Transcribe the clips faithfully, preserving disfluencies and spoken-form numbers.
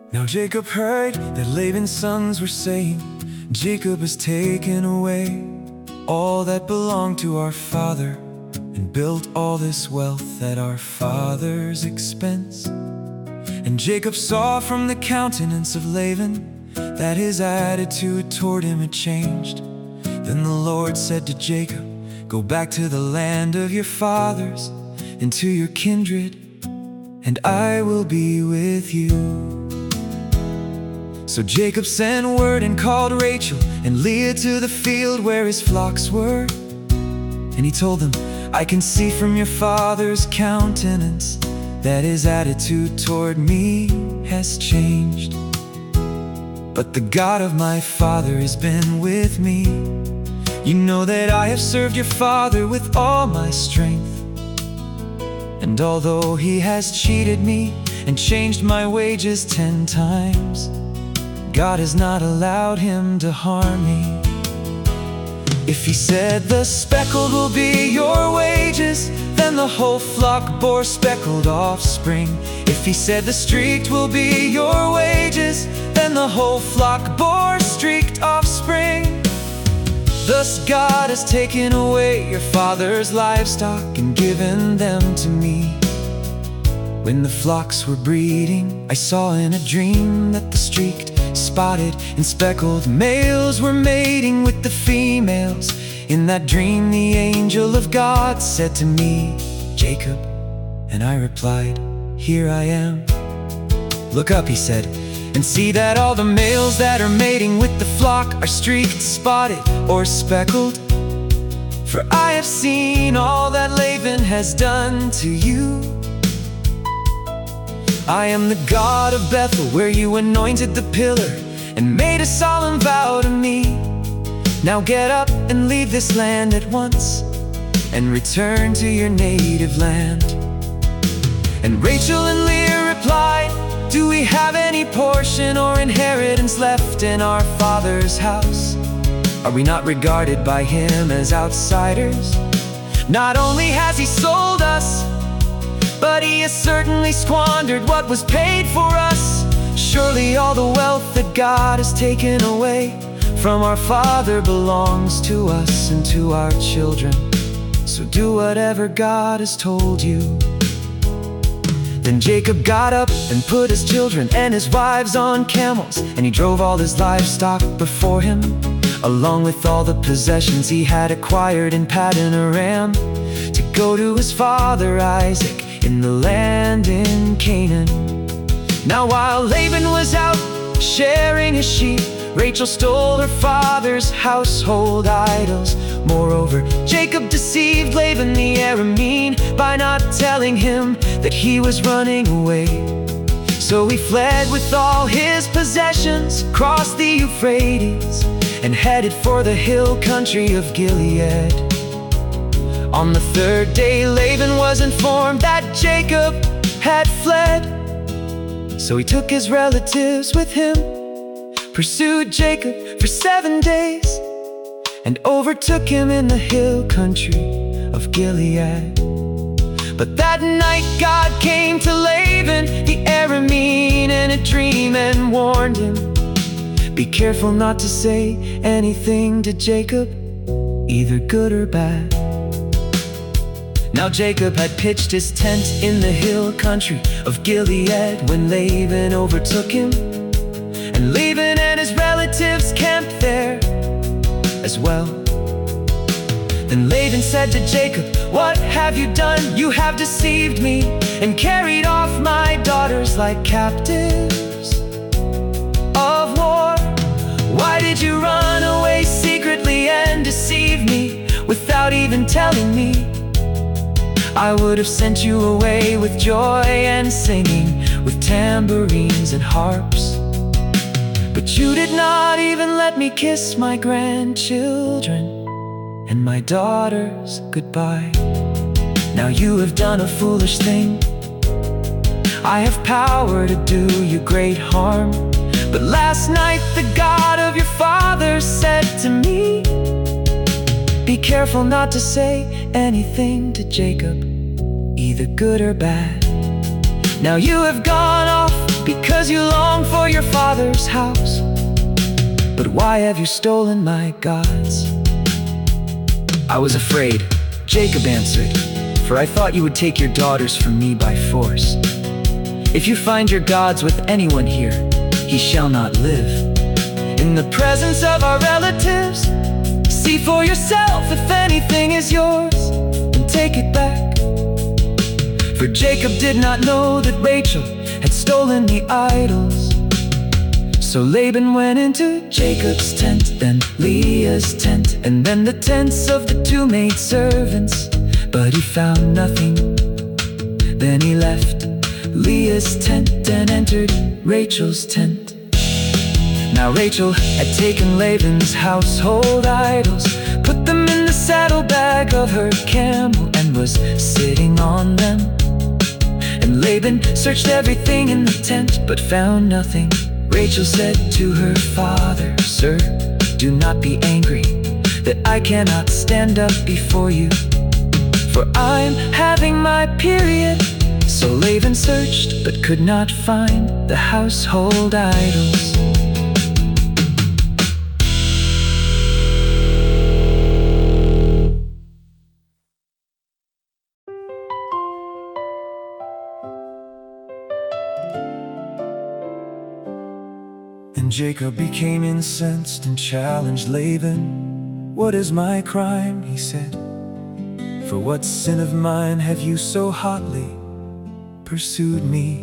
Now Jacob heard that Laban's sons were saying, Jacob has taken away all that belonged to our father, and built all this wealth at our father's expense. And Jacob saw from the countenance of Laban that his attitude toward him had changed. Then the Lord said to Jacob, "Go back to the land of your fathers and to your kindred, and I will be with you." So Jacob sent word and called Rachel and Leah to the field where his flocks were. And he told them, "I can see from your father's countenance that his attitude toward me has changed. But the God of my father has been with me. You know that I have served your father with all my strength. And although he has cheated me and changed my wages ten times, God has not allowed him to harm me. If he said the speckled will be your wages, then the whole flock bore speckled offspring. If he said the streaked will be your wages, then the whole flock bore streaked offspring. Thus God has taken away your father's livestock and given them to me. When the flocks were breeding, I saw in a dream that the streaked, spotted, and speckled males were mating with the females. In that dream the angel of God said to me, "Jacob," and I replied, "Here I am." "Look up," he said, "and see that all the males that are mating with the flock are streaked, spotted, or speckled. For I have seen all that Laban has done to you. I am the God of Bethel, where you anointed the pillar and made a solemn vow to me. Now get up and leave this land at once, and return to your native land." And Rachel and Leah replied, "Do we have any portion or inheritance left in our father's house? Are we not regarded by him as outsiders? Not only has he sold us, but he has certainly squandered what was paid for us. Surely all the wealth that God has taken away from our father belongs to us and to our children. So do whatever God has told you." Then Jacob got up and put his children and his wives on camels, and he drove all his livestock before him, along with all the possessions he had acquired in Paddan Aram, to go to his father Isaac in the land in Canaan. Now while Laban was out sharing his sheep, Rachel stole her father's household idols. Moreover, Jacob deceived Laban the Aramean by not telling him that he was running away. So he fled with all his possessions, crossed the Euphrates, and headed for the hill country of Gilead. On the third day, Laban was informed that Jacob had fled. So he took his relatives with him, pursued Jacob for seven days, and overtook him in the hill country of Gilead. But that night God came to Laban the Aramean in a dream and warned him, "Be careful not to say anything to Jacob, either good or bad." Now Jacob had pitched his tent in the hill country of Gilead when Laban overtook him, and Laban and his relatives camped there as well. Then Laban said to Jacob, "What have you done? You have deceived me and carried off my daughters like captives of war. Why did you run away secretly and deceive me without even telling me? I would have sent you away with joy and singing, with tambourines and harps. But you did not even let me kiss my grandchildren and my daughters goodbye. Now you have done a foolish thing. I have power to do you great harm. But last night the God of your father said to me, be careful not to say anything to Jacob, either good or bad. Now you have gone off because you long for your father's house. But why have you stolen my gods? I was afraid, Jacob answered, for I thought you would take your daughters from me by force. If you find your gods with anyone here, he shall not live. In the presence of our relatives, see for yourself if anything is yours, and take it back. For Jacob did not know that Rachel had stolen the idols. So Laban went into Jacob's tent, then Leah's tent, and then the tents of the two maidservants, but he found nothing. Then he left Leah's tent and entered Rachel's tent. Now Rachel had taken Laban's household idols, put them in the saddlebag of her camel, and was sitting on them. And Laban searched everything in the tent, but found nothing. Rachel said to her father, "Sir, do not be angry that I cannot stand up before you, for I'm having my period." So Laban searched, but could not find the household idols. And Jacob became incensed and challenged Laban. "What is my crime?" he said. "For what sin of mine have you so hotly pursued me?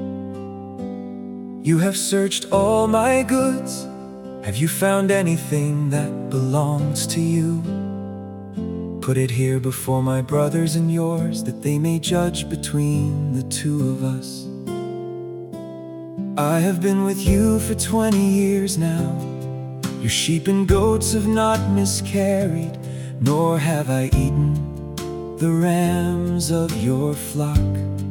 You have searched all my goods. Have you found anything that belongs to you? Put it here before my brothers and yours, that they may judge between the two of us. I have been with you for twenty years now. Your sheep and goats have not miscarried, nor have I eaten the rams of your flock.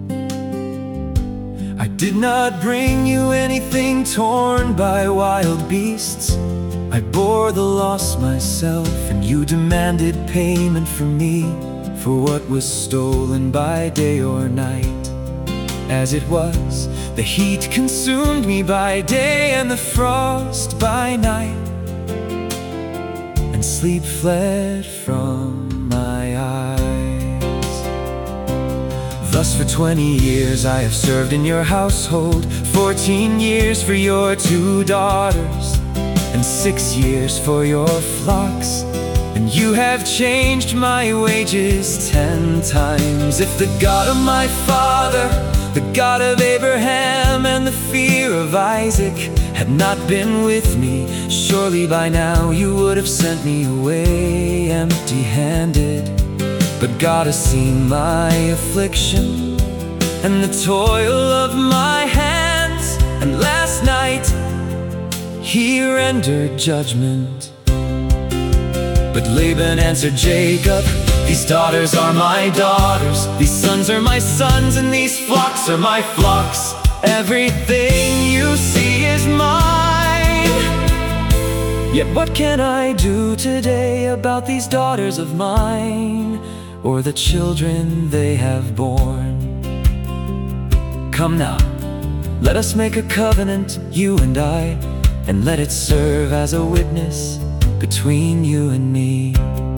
I did not bring you anything torn by wild beasts. I bore the loss myself, and you demanded payment from me for what was stolen by day or night. As it was, the heat consumed me by day and the frost by night, and sleep fled from my eyes. Thus for twenty years I have served in your household, fourteen years for your two daughters, and six years for your flocks. And you have changed my wages ten times. If the God of my father, the God of Abraham and the fear of Isaac had not been with me, surely by now you would have sent me away empty-handed. But God has seen my affliction and the toil of my hands, and last night He rendered judgment. But Laban answered Jacob, "These daughters are my daughters, these sons are my sons, and these flocks are my flocks. Everything you see is mine. Yet what can I do today about these daughters of mine, or the children they have borne? Come now, let us make a covenant, you and I, and let it serve as a witness between you and me."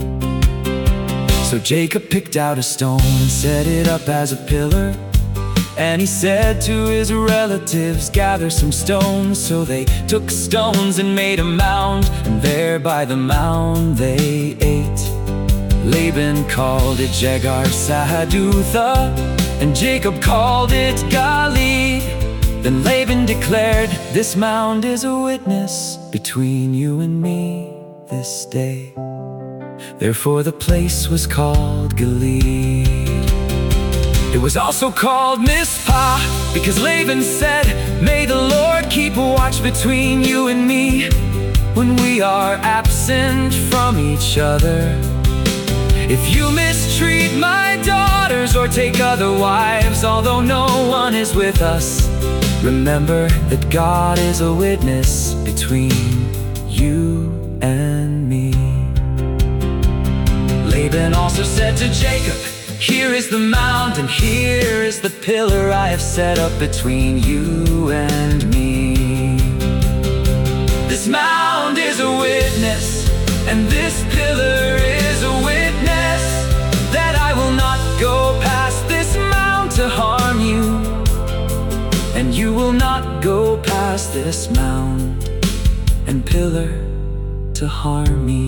So Jacob picked out a stone and set it up as a pillar, and he said to his relatives, "Gather some stones." So they took stones and made a mound, and there by the mound they ate. Laban called it Jegar-sahadutha, and Jacob called it Galeed. Then Laban declared, "This mound is a witness between you and me this day." Therefore the place was called Galeed. It was also called Mizpah, because Laban said, "May the Lord keep watch between you and me when we are absent from each other. If you mistreat my daughters or take other wives, although no one is with us, remember that God is a witness between you and me." Laban also said to Jacob, Here is the mount and here is the pillar I have set up between you and me. This mound is a witness, and this pillar is a witness, that I will not go past this mound to harm you, and you will not go past this mound and pillar to harm me.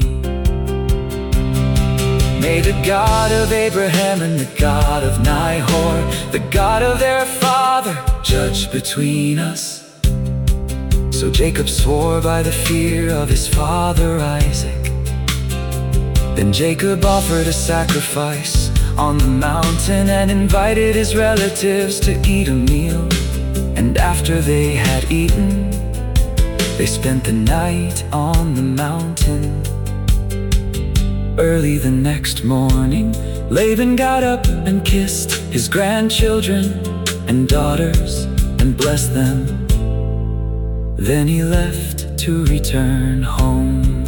May the God of Abraham and the God of Nahor, the God of their father, judge between us. So Jacob swore by the fear of his father Isaac. Then Jacob offered a sacrifice on the mountain and invited his relatives to eat a meal. And after they had eaten, they spent the night on the mountain. Early the next morning, Laban got up and kissed his grandchildren and daughters and blessed them. Then he left to return home.